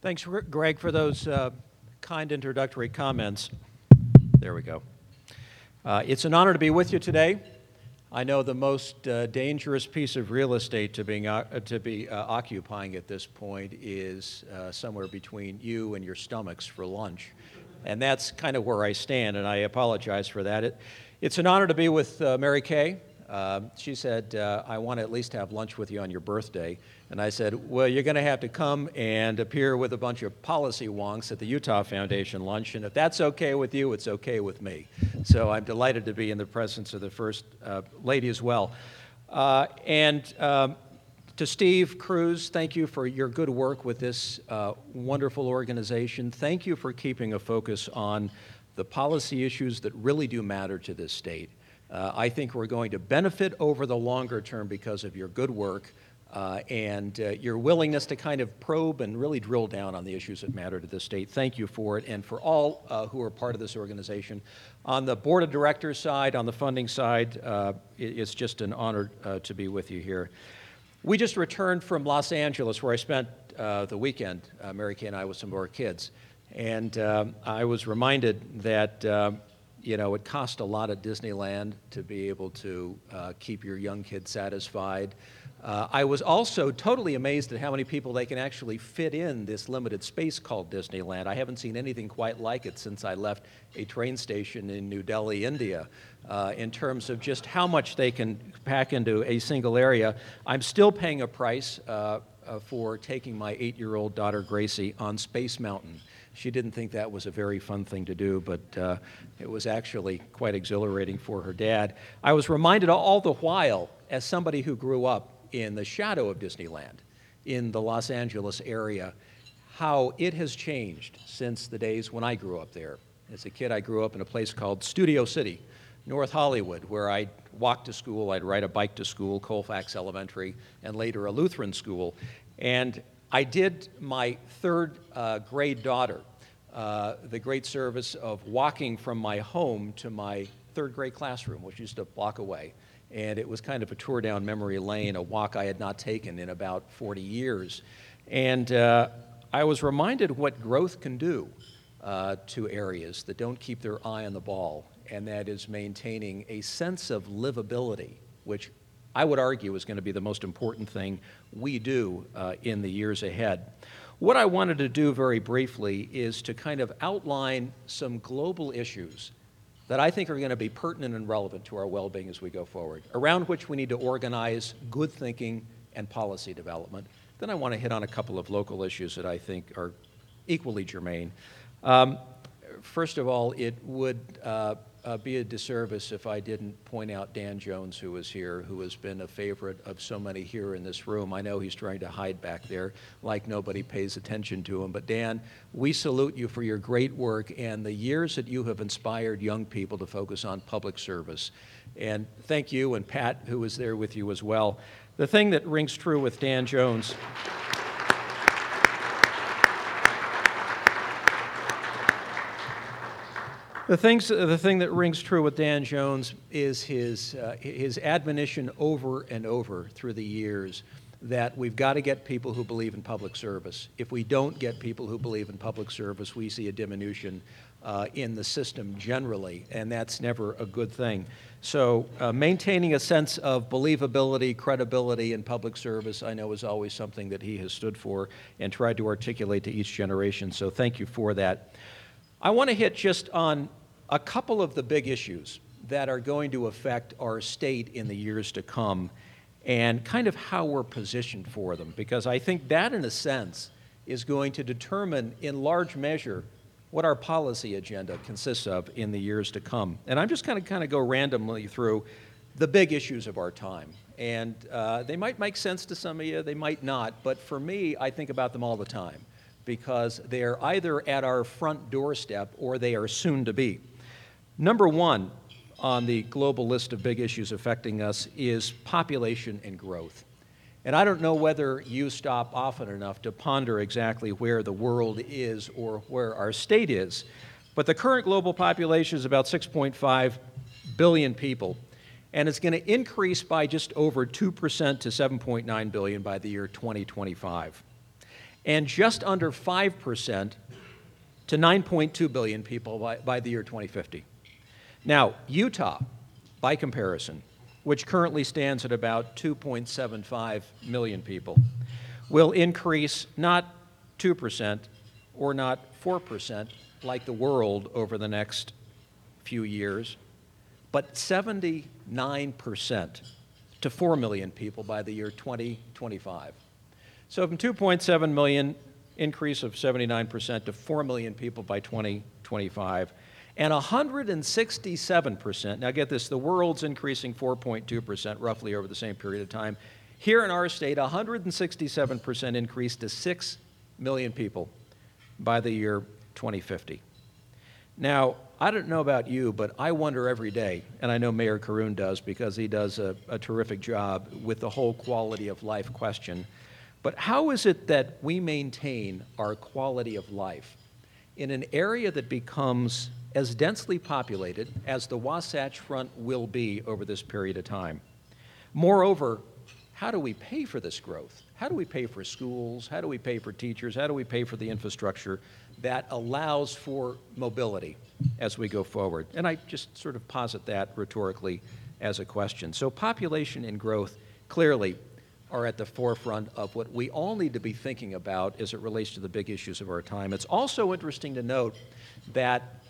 Thanks, Greg, for those kind introductory comments. There we go. It's an honor to be with you today. I know the most dangerous piece of real estate to be occupying at this point is somewhere between you and your stomachs for lunch. And that's kind of where I stand, and I apologize for that. It's an honor to be with Mary Kay. She said, I want to at least have lunch with you on your birthday. And I said, well, you're going to have to come and appear with a bunch of policy wonks at the Utah Foundation lunch. And if that's okay with you, it's okay with me. So I'm delighted to be in the presence of the First Lady as well. To Steve Cruz, thank you for your good work with this wonderful organization. Thank you for keeping a focus on the policy issues that really do matter to this state. I think we're going to benefit over the longer term because of your good work and your willingness to kind of probe and really drill down on the issues that matter to this state. Thank you for it, and for all who are part of this organization. On the board of directors side, on the funding side, it's just an honor to be with you here. We just returned from Los Angeles, where I spent the weekend, Mary Kay and I, with some of our kids. And I was reminded that it cost a lot at Disneyland to be able to keep your young kids satisfied. I was also totally amazed at how many people they can actually fit in this limited space called Disneyland. I haven't seen anything quite like it since I left a train station in New Delhi, India, in terms of just how much they can pack into a single area. I'm still paying a price for taking my 8-year-old daughter, Gracie, on Space Mountain. She didn't think that was a very fun thing to do, but it was actually quite exhilarating for her dad. I was reminded all the while, as somebody who grew up in the shadow of Disneyland in the Los Angeles area, how it has changed since the days when I grew up there. As a kid, I grew up in a place called Studio City, North Hollywood, where I'd walk to school, I'd ride a bike to school, Colfax Elementary, and later a Lutheran school. And I did my third grade daughter the great service of walking from my home to my third grade classroom, which is just a block away. And it was kind of a tour down memory lane, a walk I had not taken in about 40 years. And I was reminded what growth can do to areas that don't keep their eye on the ball, and that is maintaining a sense of livability, which I would argue is going to be the most important thing we do in the years ahead. What I wanted to do very briefly is to kind of outline some global issues that I think are going to be pertinent and relevant to our well-being as we go forward, around which we need to organize good thinking and policy development. Then I want to hit on a couple of local issues that I think are equally germane. First of all, it would be a disservice if I didn't point out Dan Jones, who is here, who has been a favorite of so many here in this room. I know he's trying to hide back there like nobody pays attention to him. But Dan, we salute you for your great work and the years that you have inspired young people to focus on public service. And thank you, and Pat, who was there with you as well. The thing that rings true with Dan Jones... The thing that rings true with Dan Jones is his admonition over and over through the years that we've got to get people who believe in public service. If we don't get people who believe in public service, we see a diminution in the system generally, and that's never a good thing. So maintaining a sense of believability, credibility in public service, I know is always something that he has stood for and tried to articulate to each generation, so thank you for that. I want to hit just on a couple of the big issues that are going to affect our state in the years to come and kind of how we're positioned for them, because I think that, in a sense, is going to determine in large measure what our policy agenda consists of in the years to come. And I'm just going to kind of go randomly through the big issues of our time. And they might make sense to some of you, they might not, but for me, I think about them all the time, because they are either at our front doorstep or they are soon to be. Number one on the global list of big issues affecting us is population and growth. And I don't know whether you stop often enough to ponder exactly where the world is or where our state is, but the current global population is about 6.5 billion people, and it's going to increase by just over 2% to 7.9 billion by the year 2025. and just under 5% to 9.2 billion people by the year 2050. Now, Utah, by comparison, which currently stands at about 2.75 million people, will increase not 2% or not 4% like the world over the next few years, but 79% to 4 million people by the year 2025. So from 2.7 million, increase of 79% to 4 million people by 2025, and 167%, now get this, the world's increasing 4.2% roughly over the same period of time. Here in our state, 167% increase to 6 million people by the year 2050. Now, I don't know about you, but I wonder every day, and I know Mayor Karoun does because he does a terrific job with the whole quality of life question, but how is it that we maintain our quality of life in an area that becomes as densely populated as the Wasatch Front will be over this period of time? Moreover, how do we pay for this growth? How do we pay for schools? How do we pay for teachers? How do we pay for the infrastructure that allows for mobility as we go forward? And I just sort of posit that rhetorically as a question. So population and growth clearly are at the forefront of what we all need to be thinking about as it relates to the big issues of our time. It's also interesting to note that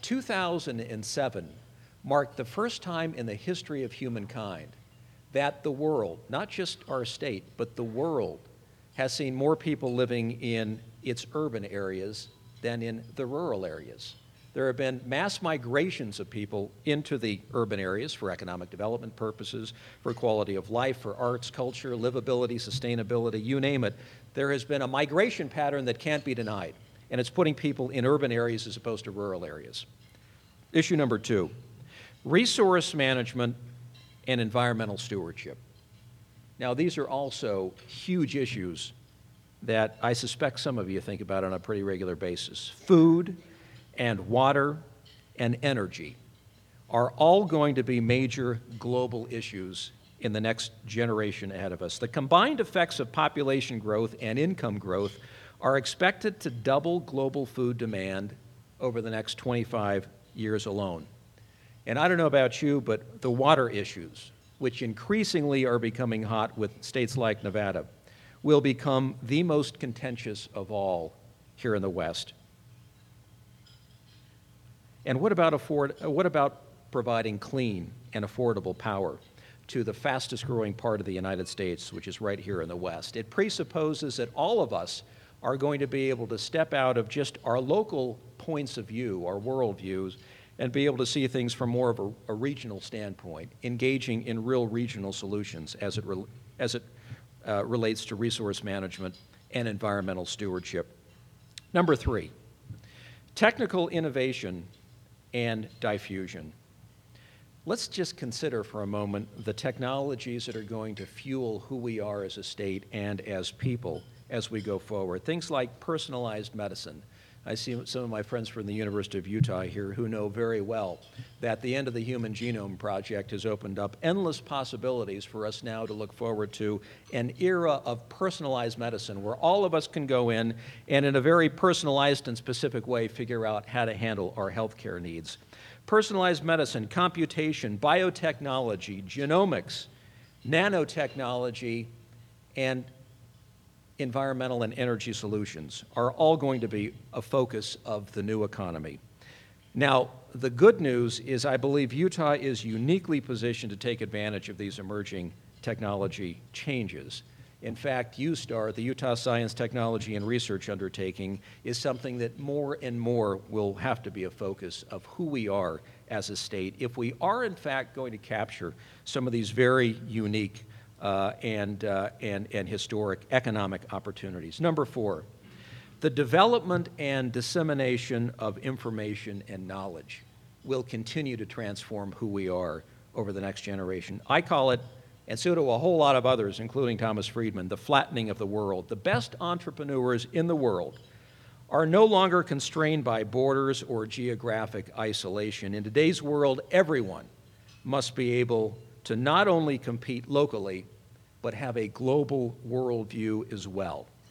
2007 marked the first time in the history of humankind that the world, not just our state, but the world, has seen more people living in its urban areas than in the rural areas. There have been mass migrations of people into the urban areas for economic development purposes, for quality of life, for arts, culture, livability, sustainability, you name it. There has been a migration pattern that can't be denied, and it's putting people in urban areas as opposed to rural areas. Issue number 2, resource management and environmental stewardship. Now, these are also huge issues that I suspect some of you think about on a pretty regular basis. Food and water and energy are all going to be major global issues in the next generation ahead of us. The combined effects of population growth and income growth are expected to double global food demand over the next 25 years alone. And I don't know about you, but the water issues, which increasingly are becoming hot with states like Nevada, will become the most contentious of all here in the West. And what about providing clean and affordable power to the fastest growing part of the United States, which is right here in the West? It presupposes that all of us are going to be able to step out of just our local points of view, our worldviews, and be able to see things from more of a regional standpoint, engaging in real regional solutions as it relates to resource management and environmental stewardship. Number 3, technical innovation and diffusion. Let's just consider for a moment the technologies that are going to fuel who we are as a state and as people as we go forward. Things like personalized medicine. I see some of my friends from the University of Utah here who know very well that the end of the Human Genome Project has opened up endless possibilities for us now to look forward to an era of personalized medicine where all of us can go in and in a very personalized and specific way figure out how to handle our healthcare needs. Personalized medicine, computation, biotechnology, genomics, nanotechnology, and environmental and energy solutions are all going to be a focus of the new economy. Now, the good news is I believe Utah is uniquely positioned to take advantage of these emerging technology changes. In fact, USTAR, the Utah Science, Technology, and Research Undertaking, is something that more and more will have to be a focus of who we are as a state if we are, in fact, going to capture some of these very unique and historic economic opportunities. Number 4, the development and dissemination of information and knowledge will continue to transform who we are over the next generation. I call it, and so do a whole lot of others, including Thomas Friedman, the flattening of the world. The best entrepreneurs in the world are no longer constrained by borders or geographic isolation. In today's world, everyone must be able to not only compete locally, but have a global worldview as well.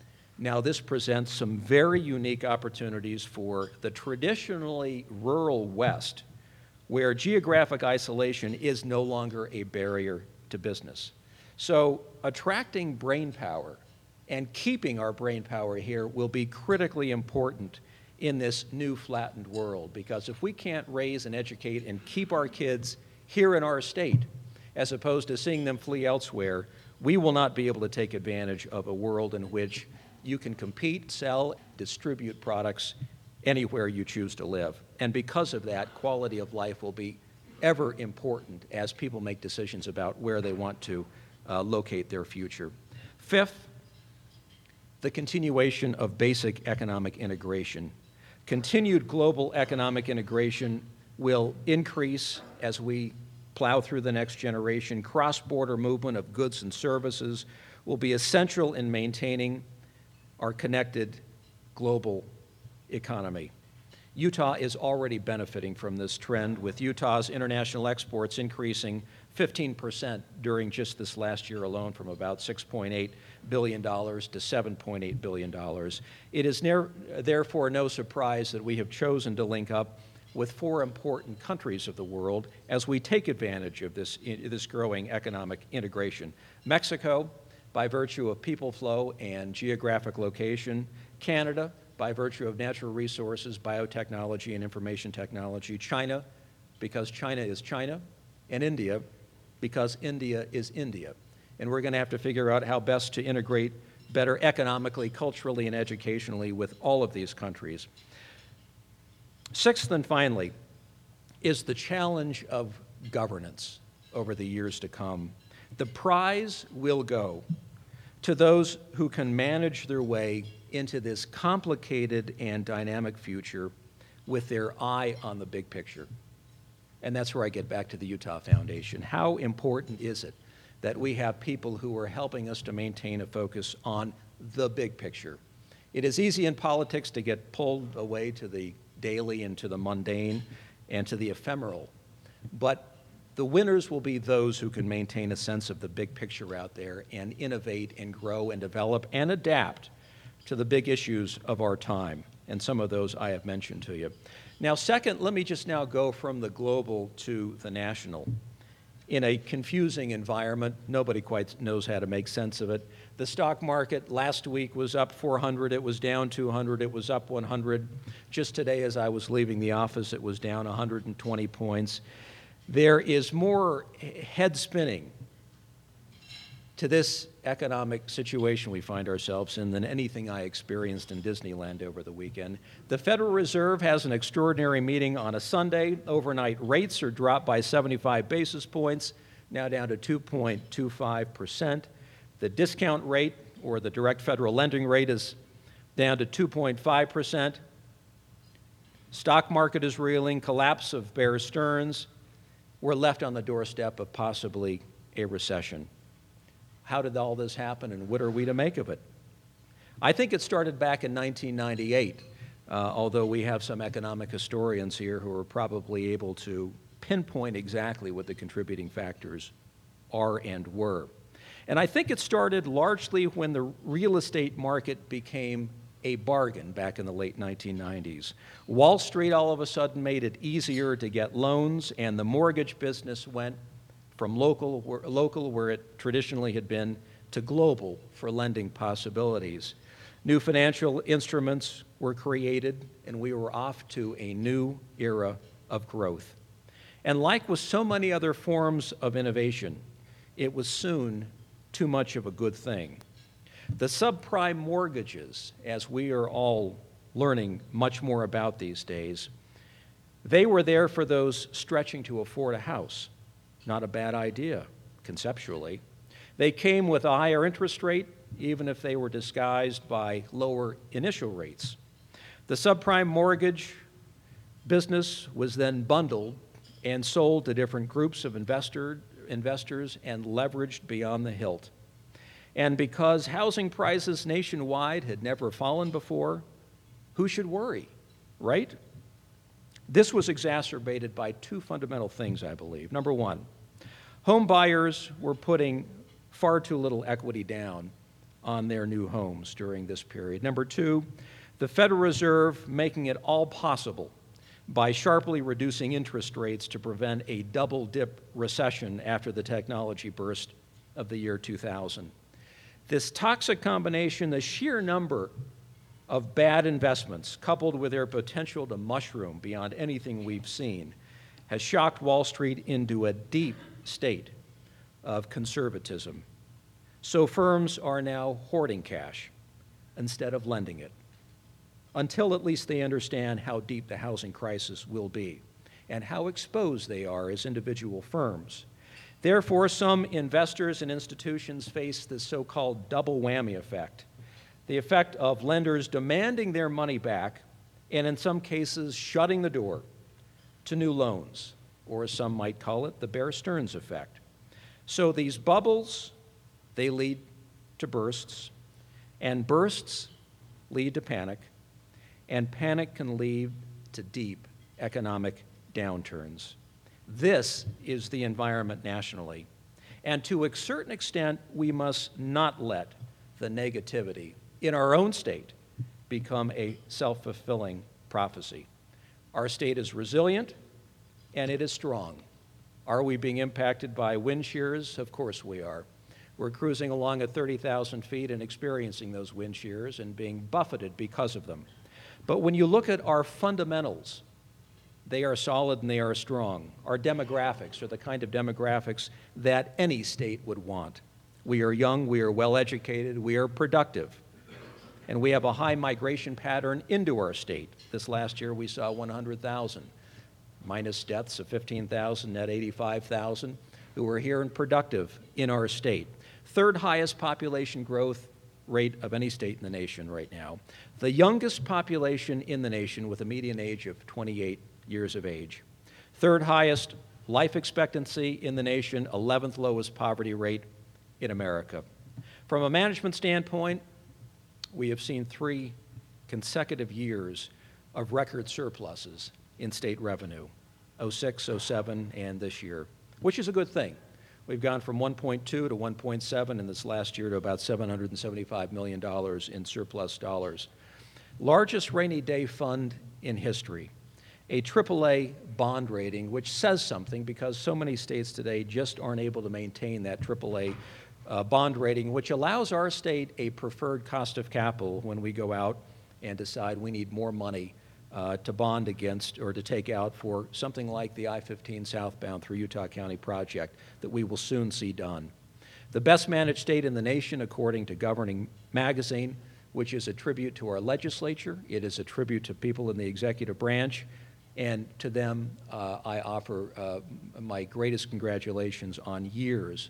Now, this presents some very unique opportunities for the traditionally rural West, where geographic isolation is no longer a barrier to business. So, attracting brain power and keeping our brain power here will be critically important in this new flattened world, because if we can't raise and educate and keep our kids here in our state, as opposed to seeing them flee elsewhere, we will not be able to take advantage of a world in which you can compete, sell, distribute products anywhere you choose to live. And because of that, quality of life will be ever important as people make decisions about where they want to locate their future. Fifth, the continuation of basic economic integration. Continued global economic integration will increase as we plow through the next generation. Cross-border movement of goods and services will be essential in maintaining our connected global economy. Utah is already benefiting from this trend, with Utah's international exports increasing 15% during just this last year alone, from about $6.8 billion to $7.8 billion. It is therefore no surprise that we have chosen to link up with 4 important countries of the world as we take advantage of this growing economic integration. Mexico, by virtue of people flow and geographic location; Canada, by virtue of natural resources, biotechnology, and information technology; China, because China is China; and India, because India is India. And we're going to have to figure out how best to integrate better economically, culturally, and educationally with all of these countries. Sixth and finally is the challenge of governance over the years to come. The prize will go to those who can manage their way into this complicated and dynamic future with their eye on the big picture. And that's where I get back to the Utah Foundation. How important is it that we have people who are helping us to maintain a focus on the big picture? It is easy in politics to get pulled away to the daily and to the mundane and to the ephemeral, but the winners will be those who can maintain a sense of the big picture out there and innovate and grow and develop and adapt to the big issues of our time, and some of those I have mentioned to you. Now, second, let me just now go from the global to the national. In a confusing environment, nobody quite knows how to make sense of it. The stock market last week was up 400, it was down 200, it was up 100. Just today, as I was leaving the office, it was down 120 points. There is more head spinning to this economic situation we find ourselves in than anything I experienced in Disneyland over the weekend. The Federal Reserve has an extraordinary meeting on a Sunday. Overnight rates are dropped by 75 basis points, now down to 2.25%. The discount rate, or the direct federal lending rate, is down to 2.5%. Stock market is reeling, collapse of Bear Stearns. We're left on the doorstep of possibly a recession. How did all this happen, and what are we to make of it? I think it started back in 1998, although we have some economic historians here who are probably able to pinpoint exactly what the contributing factors are and were. And I think it started largely when the real estate market became a bargain back in the late 1990s. Wall Street all of a sudden made it easier to get loans, and the mortgage business went from local where it traditionally had been to global for lending possibilities. New financial instruments were created, and we were off to a new era of growth. And like with so many other forms of innovation, it was soon too much of a good thing. The subprime mortgages, as we are all learning much more about these days, they were there for those stretching to afford a house. Not a bad idea, conceptually. They came with a higher interest rate, even if they were disguised by lower initial rates. The subprime mortgage business was then bundled and sold to different groups of investors and leveraged beyond the hilt. And because housing prices nationwide had never fallen before, who should worry, right? This was exacerbated by 2 fundamental things, I believe. Number one, home buyers were putting far too little equity down on their new homes during this period. Number two, the Federal Reserve making it all possible by sharply reducing interest rates to prevent a double-dip recession after the technology burst of the year 2000. This toxic combination, the sheer number of bad investments, coupled with their potential to mushroom beyond anything we've seen, has shocked Wall Street into a deep state of conservatism. So firms are now hoarding cash instead of lending it, until at least they understand how deep the housing crisis will be and how exposed they are as individual firms. Therefore, some investors and institutions face this so-called double whammy effect, the effect of lenders demanding their money back and in some cases shutting the door to new loans, or as some might call it, the Bear Stearns effect. So these bubbles, they lead to bursts, and bursts lead to panic, and panic can lead to deep economic downturns. This is the environment nationally. And to a certain extent, we must not let the negativity in our own state become a self-fulfilling prophecy. Our state is resilient, and it is strong. Are we being impacted by wind shears? Of course we are. We're cruising along at 30,000 feet and experiencing those wind shears and being buffeted because of them. But when you look at our fundamentals, they are solid and they are strong. Our demographics are the kind of demographics that any state would want. We are young, we are well-educated, we are productive, and we have a high migration pattern into our state. This last year we saw 100,000, minus deaths of 15,000, net 85,000, who are here and productive in our state. Third highest population growth rate of any state in the nation right now. The youngest population in the nation with a median age of 28 years of age. Third highest life expectancy in the nation, 11th lowest poverty rate in America. From a management standpoint, we have seen 3 consecutive years of record surpluses in state revenue, 06, 07, and this year, which is a good thing. We've gone from 1.2 to 1.7 in this last year to about $775 million in surplus dollars. Largest rainy day fund in history. A AAA bond rating, which says something because so many states today just aren't able to maintain that AAA bond rating, which allows our state a preferred cost of capital when we go out and decide we need more money to bond against or to take out for something like the I-15 southbound through Utah County project that we will soon see done. The best managed state in the nation, according to Governing Magazine, which is a tribute to our legislature. It is a tribute to people in the executive branch. And to them, I offer my greatest congratulations on years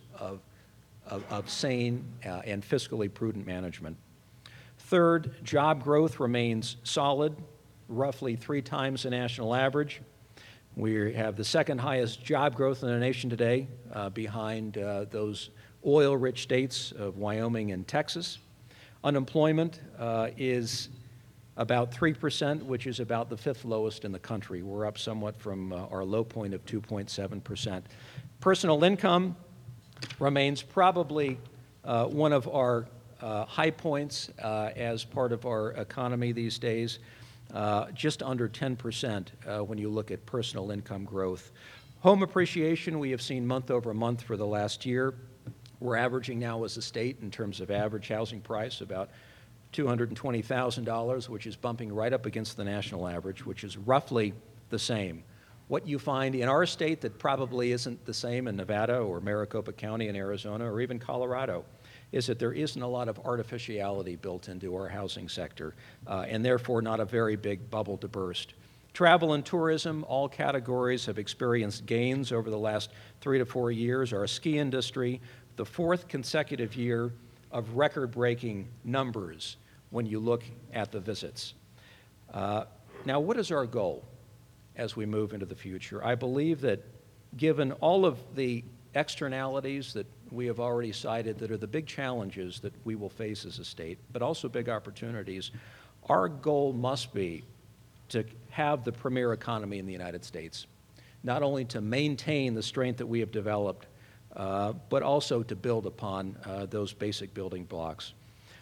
of sane and fiscally prudent management. Third, job growth remains solid, roughly 3 times the national average. We have the second highest job growth in the nation today, behind those oil-rich states of Wyoming and Texas. Unemployment is about 3%, which is about the 5th lowest in the country. We're up somewhat from our low point of 2.7%. Personal income remains probably one of our high points as part of our economy these days, just under 10% when you look at personal income growth. Home appreciation we have seen month over month for the last year. We're averaging now as a state in terms of average housing price about $220,000, which is bumping right up against the national average, which is roughly the same. What you find in our state that probably isn't the same in Nevada or Maricopa County in Arizona or even Colorado is that there isn't a lot of artificiality built into our housing sector, and therefore not a very big bubble to burst. Travel and tourism, all categories have experienced gains over the last 3 to 4 years. Our ski industry, the 4th consecutive year of record-breaking numbers when you look at the visits. Now, what is our goal as we move into the future? I believe that given all of the externalities that we have already cited that are the big challenges that we will face as a state, but also big opportunities, our goal must be to have the premier economy in the United States, not only to maintain the strength that we have developed, but also to build upon those basic building blocks.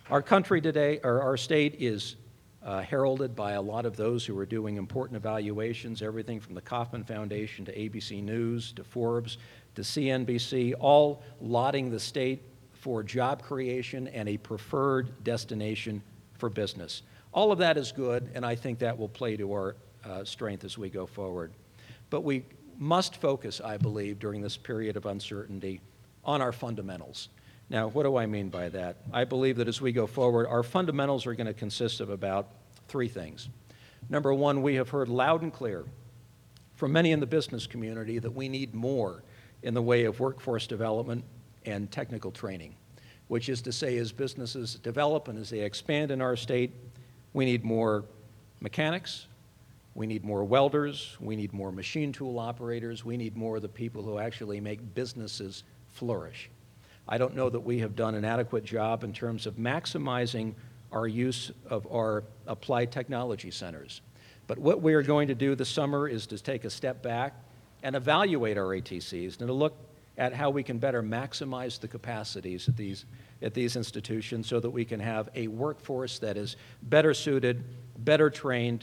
Our country today, or our state, is heralded by a lot of those who are doing important evaluations, everything from the Kauffman Foundation to ABC News to Forbes to CNBC, all lauding the state for job creation and a preferred destination for business. All of that is good, and I think that will play to our strength as we go forward. But we must focus, I believe, during this period of uncertainty on our fundamentals. Now, what do I mean by that? I believe that as we go forward, our fundamentals are going to consist of about three things. Number one, we have heard loud and clear from many in the business community that we need more in the way of workforce development and technical training, which is to say, as businesses develop and as they expand in our state, we need more mechanics, we need more welders, we need more machine tool operators, we need more of the people who actually make businesses flourish. I don't know that we have done an adequate job in terms of maximizing our use of our applied technology centers. But what we are going to do this summer is to take a step back and evaluate our ATCs and to look at how we can better maximize the capacities at these institutions so that we can have a workforce that is better suited, better trained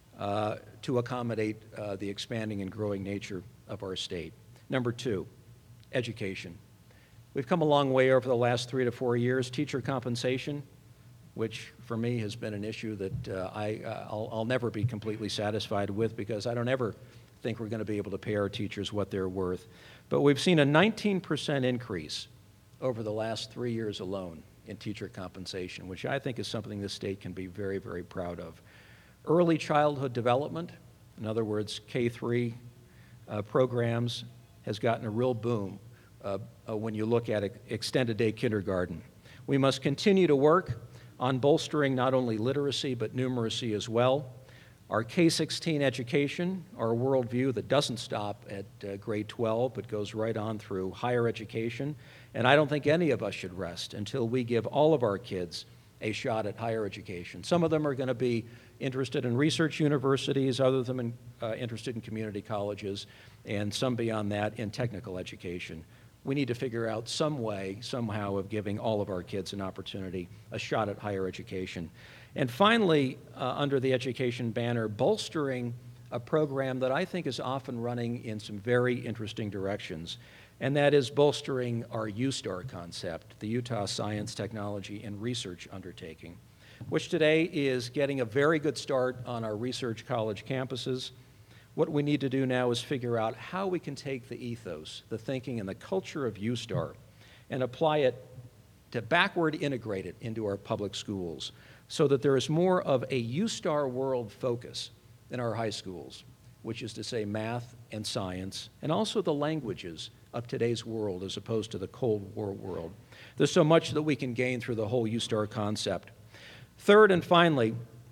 to accommodate the expanding and growing nature of our state. Number two, education. We've come a long way over the last 3 to 4 years. Teacher compensation, which for me has been an issue that I'll never be completely satisfied with because I don't ever think we're going to be able to pay our teachers what they're worth. But we've seen a 19% increase over the last 3 years alone in teacher compensation, which I think is something the state can be very, very proud of. Early childhood development, in other words, K-3 programs, has gotten a real boom when you look at extended day kindergarten. We must continue to work on bolstering not only literacy but numeracy as well. Our K-16 education, our worldview that doesn't stop at grade 12 but goes right on through higher education, and I don't think any of us should rest until we give all of our kids a shot at higher education. Some of them are going to be interested in research universities, others of them interested in community colleges, and some beyond that in technical education. We need to figure out some way, somehow, of giving all of our kids an opportunity, a shot at higher education. And finally, under the education banner, bolstering a program that I think is often running in some very interesting directions, and that is bolstering our USTAR concept, the Utah Science, Technology, and Research Undertaking, which today is getting a very good start on our research college campuses. What we need to do now is figure out how we can take the ethos, the thinking, and the culture of USTAR and apply it to backward integrate it into our public schools so that there is more of a USTAR world focus in our high schools, which is to say math and science, and also the languages of today's world as opposed to the Cold War world. There's so much that we can gain through the whole USTAR concept. Third and finally,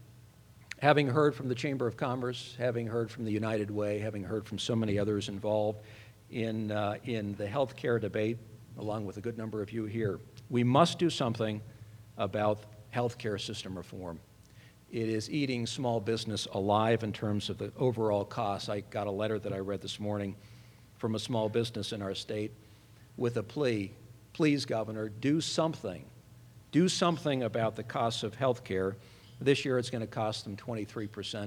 having heard from the Chamber of Commerce, having heard from the United Way, having heard from so many others involved in the health care debate, along with a good number of you here, we must do something about health care system reform. It is eating small business alive in terms of the overall costs. I got a letter that I read this morning from a small business in our state with a plea, please, Governor, do something. Do something about the costs of health care. This year it's going to cost them 23%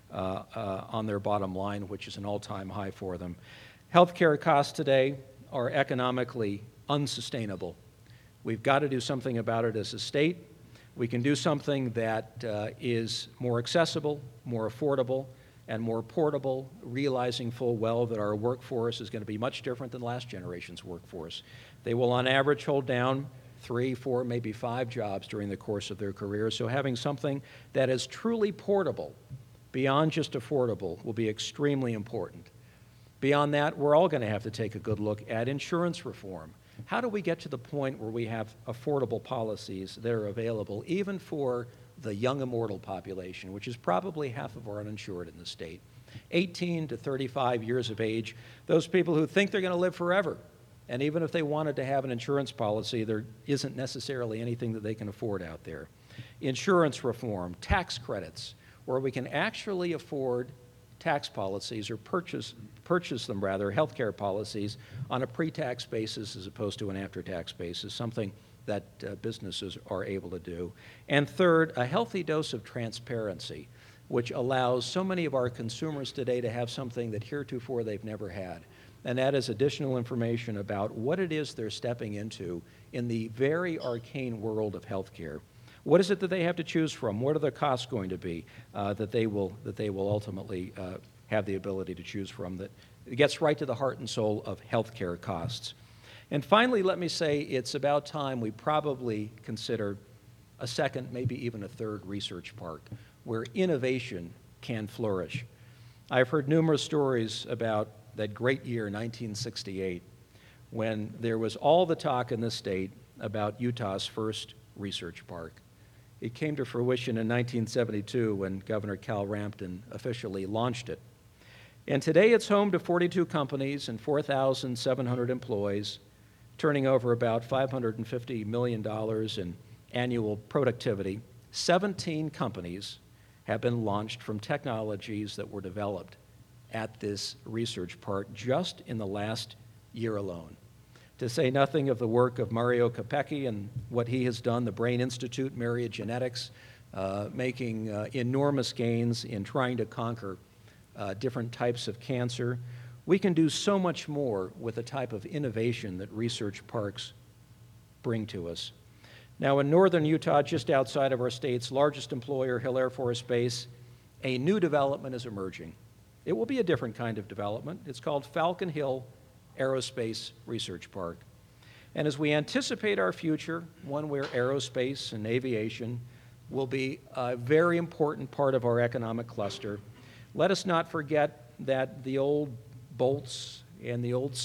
on their bottom line, which is an all-time high for them. Health care costs today are economically unsustainable. We've got to do something about it as a state. We can do something that is more accessible, more affordable, and more portable, realizing full well that our workforce is going to be much different than last generation's workforce. They will, on average, hold down 3, 4, maybe 5 jobs during the course of their career. So having something that is truly portable, beyond just affordable, will be extremely important. Beyond that, we're all going to have to take a good look at insurance reform. How do we get to the point where we have affordable policies that are available even for the young immortal population, which is probably half of our uninsured in the state? 18 to 35 years of age, those people who think they're going to live forever. And even if they wanted to have an insurance policy, there isn't necessarily anything that they can afford out there. Insurance reform, tax credits, where we can actually afford tax policies or purchase them rather, healthcare policies on a pre-tax basis as opposed to an after-tax basis, something that businesses are able to do. And third, a healthy dose of transparency, which allows so many of our consumers today to have something that heretofore they've never had. And that is additional information about what it is they're stepping into in the very arcane world of healthcare. What is it that they have to choose from? What are the costs going to be that they will ultimately have the ability to choose from? That gets right to the heart and soul of healthcare costs. And finally, let me say it's about time we probably consider a second, maybe even a third research park where innovation can flourish. I've heard numerous stories about that great year, 1968, when there was all the talk in the state about Utah's first research park. It came to fruition in 1972 when Governor Cal Rampton officially launched it. And today it's home to 42 companies and 4,700 employees, turning over about $550 million in annual productivity. 17 companies have been launched from technologies that were developed at this research park just in the last year alone. To say nothing of the work of Mario Capecchi and what he has done, the Brain Institute, Myriad Genetics, making enormous gains in trying to conquer different types of cancer. We can do so much more with the type of innovation that research parks bring to us. Now, in northern Utah, just outside of our state's largest employer, Hill Air Force Base, a new development is emerging. It will be a different kind of development. It's called Falcon Hill Aerospace Research Park. And as we anticipate our future, one where aerospace and aviation will be a very important part of our economic cluster, let us not forget that the old bolts and the old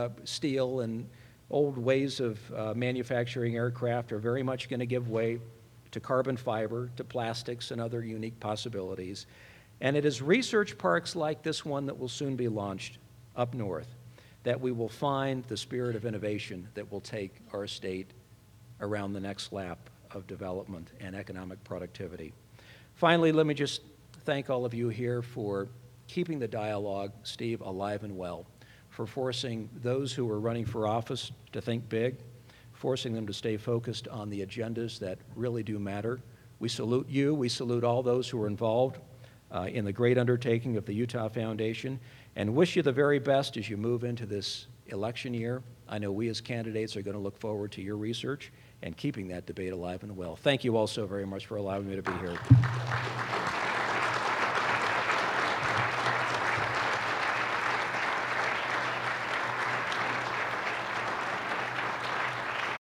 steel and old ways of manufacturing aircraft are very much going to give way to carbon fiber, to plastics, and other unique possibilities. And it is research parks like this one that will soon be launched up north that we will find the spirit of innovation that will take our state around the next lap of development and economic productivity. Finally, let me just thank all of you here for keeping the dialogue, Steve, alive and well, for forcing those who are running for office to think big, forcing them to stay focused on the agendas that really do matter. We salute you. We salute all those who are involved in the great undertaking of the Utah Foundation, and wish you the very best as you move into this election year. I know we as candidates are going to look forward to your research and keeping that debate alive and well. Thank you all so very much for allowing me to be here.